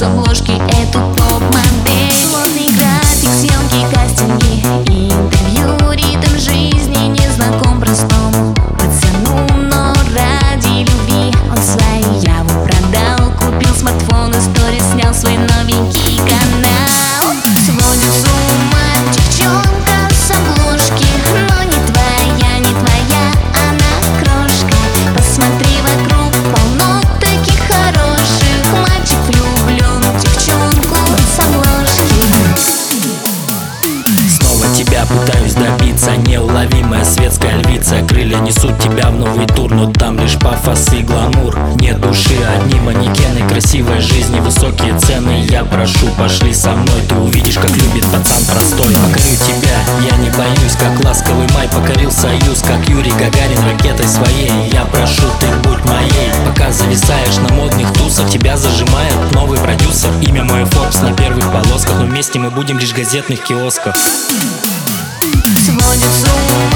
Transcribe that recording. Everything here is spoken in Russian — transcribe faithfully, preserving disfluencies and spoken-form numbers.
обложки эту топ-модель. Модный график, съемки, кастинги и интервью. Ритм жизни не знаком простому пацану, но ради любви он свою яву продал. Купил смартфон и сторис снял свой новенький канал. Сводит с ума девчонка с обложки, но не твоя, не твоя она крошка. Посмотри вокруг, полно таких хороших. Мальчик влюблен в девчонку с обложки. Снова тебя пытаюсь добиться, неуловимая светская львица. Крылья несут тебя в новый тур, но там лишь пафос и гламур. Нет души, одни манекены, красивой жизни, высокие цены. Я прошу, пошли со мной, ты увидишь, как любит пацан простой. Покорю тебя, я не боюсь, как ласковый май покорил союз, как Юрий Гагарин ракетой своей. Я прошу, ты будь моей. Пока зависаешь на модных тусах, тебя зажимает новый продюсер. Имя мое Forbes на первых полосках, но вместе мы будем лишь в газетных киосках. Сводит с ума